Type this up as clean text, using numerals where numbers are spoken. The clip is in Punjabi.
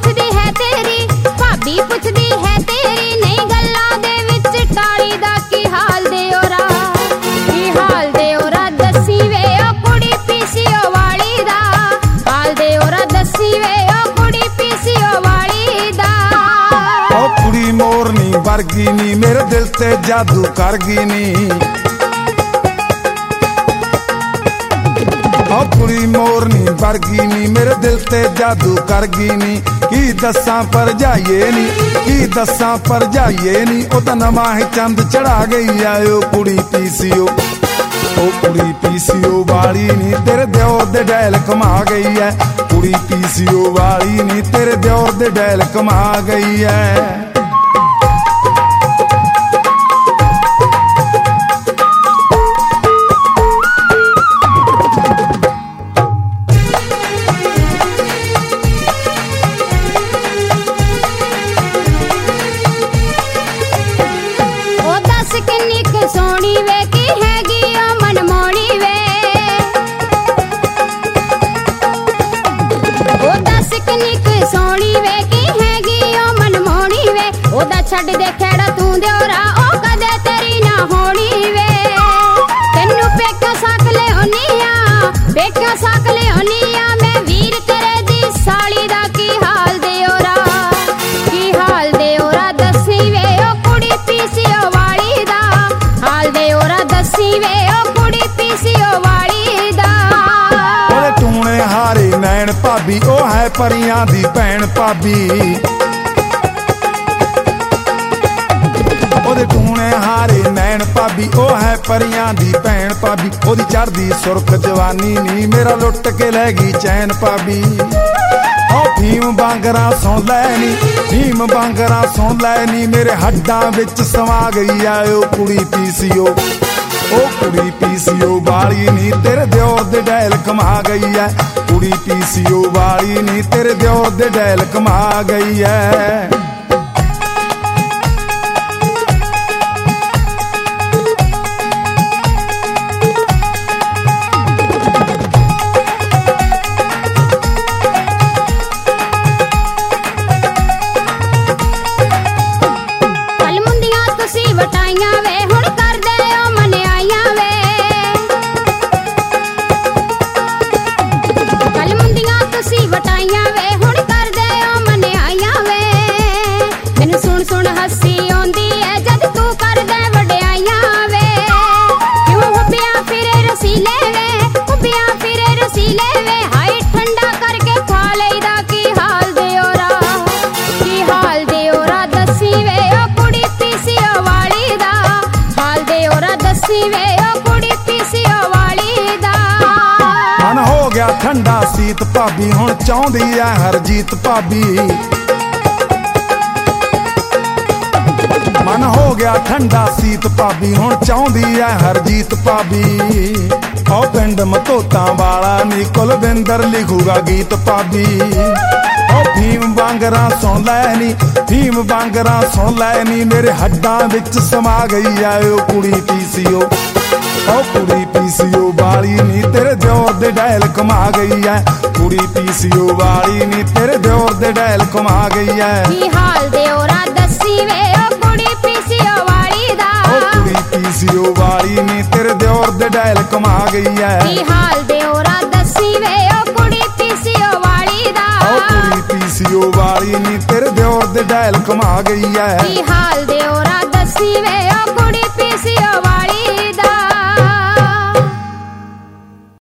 ਪੁੱਛਦੀ ਹੈ ਤੇਰੀ, ਭਾਬੀ ਪੁੱਛਦੀ ਹੈ ਤੇਰੀ, ਨਹੀਂ ਗੱਲਾਂ ਦੇ ਵਿੱਚ ਟਾਲੀ ਦਾ ਕੀ ਹਾਲ ਦਿਓਰਾ, ਕੀ ਹਾਲ ਦਿਓਰਾ ਦੱਸੀ ਵੇ ਉਹ ਕੁੜੀ ਪੀਸੀਓ ਵਾਲੀ ਦਾ, ਹਾਲ ਦਿਓਰਾ ਦੱਸੀ ਵੇ ਉਹ ਕੁੜੀ ਪੀਸੀਓ ਵਾਲੀ ਦਾ। ਉਹ ਕੁੜੀ ਮੋਰਨੀ ਵਰਗੀ ਨੀ ਮੇਰੇ ਦਿਲ ਤੇ ਜਾਦੂ ਕਰ ਗਈ ਨੀ, ਉਹ ਕੁੜੀ ਮੋਰਨੀ ਵਰਗੀ ਨੀ ਮੇਰੇ ਦਿਲ ਤੇ ਜਾਦੂ ਕਰ ਗਈ ਨੀ। ਕੀ ਦੱਸਾਂ ਭਰਜਾਈਏ ਨੀ, ਕੀ ਦੱਸਾਂ ਭਰਜਾਈਏ ਨੀ, ਉਹ ਤਾਂ ਨਵਾਂ ਹੀ ਚੰਦ ਚੜਾ ਗਈ ਆ ਉਹ ਕੁੜੀ ਪੀਸੀਓ, ਉਹ ਕੁੜੀ ਪੀਸੀਓ ਵਾਲੀ ਨੀ ਤੇਰੇ ਦਿਓਰ ਦੇ ਡੈਲ ਕਮਾ ਗਈ ਐ, ਕੁੜੀ ਪੀਸੀਓ ਵਾਲੀ ਨੀ ਤੇਰੇ ਦਿਓਰ ਦੇ ਡੈਲ ਕਮਾ ਗਈ ਐ। ਕਿੰਨੀ ਕੁ ਸੋਹਣੀ ਵੇ ਕੀ ਹੈਗੀ ਓ ਮਨਮੋਹਣੀ ਵੇ, ਉਹ ਦੱਸ ਕਿੰਨੀ ਕੁ ਸੋਹਣੀ ਵੇ ਕੀ ਹੈਗੀ ਓ ਮਨਮੋਹਣੀ ਵੇ, ਉਹਦਾ ਛੱਡ ਦੇ ਖੇੜਾ ਤੂੰ ਦਿਓਰਾ ਉਹ ਕਦੇ ਤੇਰੀ ਨਾ ਹੋਣੀ ਵੇ। ਤੈਨੂੰ ਪੇਕਾ ਸਾਕ ਲਿਆਉਣੀ ਆ, ਪੇਕਾ ਸਾਕ ਲਿਆਉਣੀ ਆ ਮੈਂ ਵੀਰ ਤੇਰੇ ਦੀ ਸਾਲੀ ਦਾ, ਕੀ ਹਾਲ ਦਿਓਰਾ, ਕੀ ਹਾਲ ਦਿਓਰਾ ਦੱਸੀ ਵੇ ਉਹ ਕੁੜੀ ਪੀਸੀਓ ਵਾਲੀ ਦਾ, ਹਾਲ ਦਿਓਰਾ ਦੱਸੀ ਵੇ ਉਹ ਕੁੜੀ ਪੀਸੀਓ ਵਾਲੀ ਦਾ। ਉਹਦੇ ਟੂਣੇ ਹਾਰੇ ਨੈਣ ਭਾਬੀ ਉਹ ਹੈ ਪਰੀਆਂ ਦੀ ਭੈਣ ਭਾਬੀ, ਉਹਦੇ ਟੂਣੇ ਹਾਰੇ ਨੈਣ ਭਾਬੀ ਉਹ ਹੈ ਪਰੀਆਂ ਦੀ ਭੈਣ ਭਾਬੀ, ਉਹਦੀ ਚੜ੍ਹਦੀ ਸੁਰਖ ਜਵਾਨੀ ਨੀ ਮੇਰਾ ਲੁੱਟ ਕੇ ਲੈ ਗਈ ਚੈਨ ਭਾਬੀ। ਉਹ ਫੀਮ ਬਾਂਗਰਾਂ ਸੁਣ ਲੈ ਨੀ, ਫੀਮ ਬਾਂਗਰਾਂ ਸੁਣ ਲੈ ਨੀ ਮੇਰੇ ਹੱਡਾਂ ਵਿੱਚ ਸਮਾ ਗਈ ਆ ਉਹ ਕੁੜੀ ਪੀਸੀਓ, ਉਹ ਕੁੜੀ ਪੀਸੀਓ ਵਾਲੀ ਨੀ ਤੇਰੇ ਦਿਓਰ ਦੇ ਡੈਲ ਕਮਾ ਗਈ ਐ, ਕੁੜੀ ਪੀਸੀਓ ਵਾਲੀ ਨੀ ਤੇਰੇ ਦਿਓਰ ਦੇ ਡੈਲ ਕਮਾ ਗਈ ਐ। ਵਟਾਈਆਂ ਵੇ ਹੁਣ ਕਰਦੇ ਓ ਮਨਿਆਈਆਂ ਵੇ, ਕੱਲ ਮੁੰਦੀਆਂ ਤੁਸੀਂ ਵਟਾਈਆਂ ਵੇ ਹੁਣ ਕਰਦੇ ਓ ਮਨਿਆਈਆਂ ਵੇ। ਮੈਨੂੰ ਸੁਣ ਸੁਣ ਹੱਸੀ ਆਉਂਦੀ ਐ ਜਦ ਤੂੰ ਕਰਦੇ ਵਡਿਆਈਆਂ ਵੇ, ਕਿਉਂ ਹੁੱਬਿਆ ਫਿਰੇ ਰਸੀਲੇ ਵੇ, ਹੁੱਬਿਆ ਫਿਰੇ ਰਸੀਲੇ ਵੇ, ਹਾਏ ਠੰਡਾ ਕਰਕੇ ਖਾ ਲਈਦਾ ਕੀ ਹਾਲ ਦਿਓਰਾ, ਕੀ ਹਾਲ ਦਿਓਰਾ ਦੱਸੀ ਵੇ ਉਹ ਕੁੜੀ ਪੀਸੀਓ ਵਾਲੀ ਦਾ, ਹਾਲ ਦਿਓਰਾ ਦੱਸੀ ਵੇ ਉਹ ਕੁੜੀ ਪੀਸੀਓ ਵਾਲੀ ਦਾ। ਮਨ ਹੋ ਗਿਆ ਠੰਡਾ ਸੀਤ ਭਾਬੀ ਹੁਣ ਚਾਹੁੰਦੀ ਐ ਹਰਜੀਤ ਭਾਬੀ, ਮਨ ਹੋ ਗਿਆ ਠੰਡਾ ਸੀਤ ਭਾਬੀ ਹੁਣ ਚਾਹੁੰਦੀ ਐ ਹਰਜੀਤ ਭਾਬੀ। ਉਹ ਪਿੰਡ ਮਤੋਤਾਂ ਵਾਲਾ ਨੀ ਕੁਲਵਿੰਦਰ ਲਿਖੂਗਾ ਗੀਤ ਭਾਬੀ, ਉਹ ਫੀਮ ਬਾਂਗਰਾਂ ਸੁਣ ਲੈ ਨੀ, ਫੀਮ ਬਾਂਗਰਾਂ ਸੁਣ ਲੈ ਨੀ ਮੇਰੇ ਹੱਡਾਂ ਵਿੱਚ ਸਮਾ ਗਈ ਆ ਉਹ ਕੁੜੀ ਪੀਸੀਓ, ਉਹ ਕੁੜੀ ਪੀਸੀਓ ਵਾਲੀ ਨੀ ਤੇਰੇ ਦਿਓਰ ਦੇ ਡੈਲ ਕਮਾ ਗਈ ਐ, ਕੁੜੀ ਪੀਸੀਓ ਵਾਲੀ ਨੀ ਤੇਰੇ ਦਿਓਰ ਦੇ ਡੈਲ ਕਮਾ ਗਈ ਐ। ਕੀ ਹਾਲ ਦਿਓਰਾ ਦੱਸੀ ਵੇ ਉਹ ਕੁੜੀ ਪੀਸੀਓ ਵਾਲੀ ਦਾ, ਉਹ ਕੁੜੀ ਪੀਸੀਓ ਵਾਲੀ ਨੀ ਤੇਰੇ ਦਿਓਰ ਦੇ ਡੈਲ ਕਮਾ ਗਈ ਐ। ਕੀ ਹਾਲ ਦਿਓਰਾ ਦੱਸੀ ਵੇ ਉਹ ਕੁੜੀ ਪੀਸੀਓ ਵਾਲੀ ਦਾ, ਉਹ ਕੁੜੀ ਪੀਸੀਓ ਵਾਲੀ ਨੀ ਤੇਰੇ ਦਿਓਰ ਦੇ ਡੈਲ ਕਮਾ ਗਈ ਐ। ਕੀ ਹਾਲ ਦਿਓਰਾ ਦੱਸੀ ਵੇ